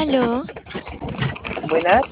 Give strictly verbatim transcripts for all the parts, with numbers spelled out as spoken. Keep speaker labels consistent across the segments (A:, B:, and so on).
A: Aló.
B: Buenas.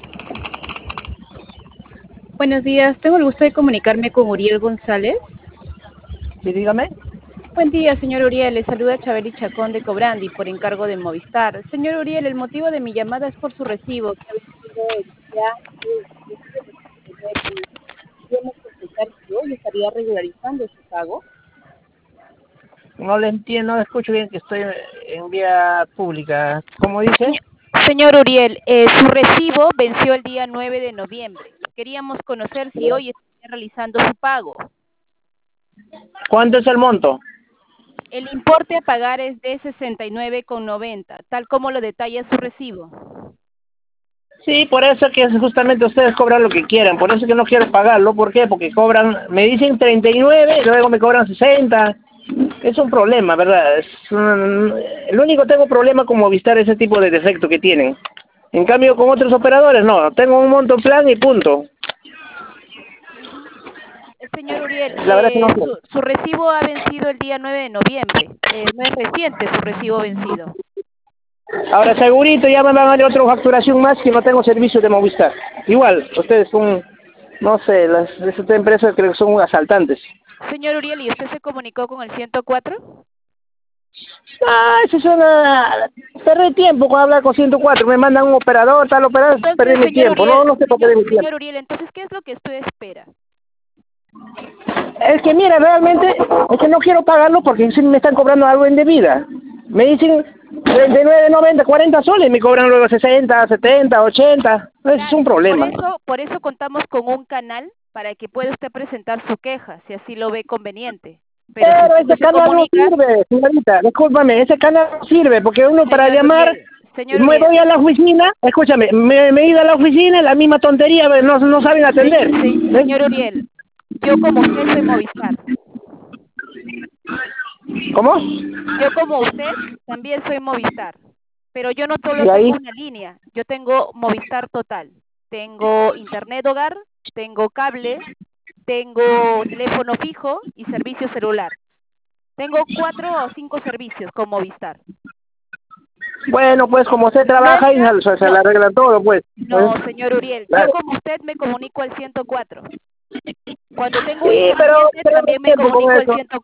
C: Buenos días, tengo el gusto de comunicarme con Uriel González.
B: Sí, dígame.
C: Buen día, señor Uriel. Le saluda Chabeli Chacón de Cobrandi por encargo de Movistar. Señor Uriel, el motivo de mi llamada es por su recibo que ha vencido el día nueve. Queremos consultar si hoy estaría regularizando su pago.
B: No le entiendo, no escucho bien que estoy en vía pública. ¿Cómo dice?
C: Señor Uriel, eh, su recibo venció el día nueve de noviembre. Queríamos conocer si hoy estaría realizando su pago.
B: ¿Cuánto es el monto?
C: El importe a pagar es de sesenta y nueve con noventa, tal como lo detalla su recibo.
B: Sí, por eso que es justamente ustedes cobran lo que quieran, por eso que no quiero pagarlo. ¿Por qué? Porque cobran, me dicen treinta y nueve y luego me cobran sesenta. Es un problema, ¿verdad? Es un- el único tengo problema con Movistar ese tipo de defecto que tienen. En cambio con otros operadores no, tengo un monto plan y punto.
C: Eh, Señor Uriel,
B: La verdad que no
C: eh,
B: sé.
C: su, su recibo ha vencido el día nueve de noviembre. Eh, no es reciente su recibo vencido.
B: Ahora segurito ya me van a dar otra facturación más que no tengo servicio de Movistar. Igual, ustedes son, no sé, las de esta empresa creo que son asaltantes.
C: Señor Uriel, ¿y usted se comunicó con el ciento cuatro?
B: Ah, eso es una... Perdí tiempo con hablar con ciento cuatro, me mandan un operador, tal operador, perdí
C: Entonces,
B: mi
C: señor
B: tiempo, no,
C: Uriel,
B: no sé por qué
C: señor,
B: perdí mi tiempo.
C: señor Uriel, entonces, ¿qué es lo que usted espera?
B: Es que mira, realmente, es que no quiero pagarlo porque sí me están cobrando algo indebida. Me dicen treinta y nueve, noventa, cuarenta soles y me cobran luego sesenta, setenta, ochenta. Ese es un
C: Claro, por
B: problema.
C: eso, por eso contamos con un canal para que pueda usted presentar su queja, si así lo ve conveniente. Pero si
B: Pero
C: usted no
B: ese
C: se
B: canal no
C: comunica,
B: sirve, señorita, discúlpame, ese canal no sirve, porque uno para
C: señor
B: llamar,
C: Uriel, señor
B: me
C: Uriel,
B: voy a la oficina, escúchame, me, me he ido a la oficina, la misma tontería, no, no saben
C: se-
B: atender.
C: se-
B: ¿Ves?
C: señor Uriel, yo como usted soy Movistar.
B: ¿Cómo?
C: Yo como usted también soy Movistar, pero yo no solo
B: Y
C: tengo
B: ahí,
C: una línea, yo tengo Movistar total. Tengo internet hogar, tengo cable, tengo teléfono fijo y servicio celular. Tengo cuatro o cinco servicios con Movistar.
B: bueno, pues como usted trabaja y
C: Nunca,
B: se, se le
C: no,
B: arregla todo, pues. ¿Ves?
C: no, señor Uriel, yo
B: Claro.
C: como usted me comunico al ciento cuatro. Cuando tengo un
B: Sí, pero
C: inconveniente
B: pero no
C: también me
B: tiempo con
C: comunico al
B: eso.
C: ciento cuatro.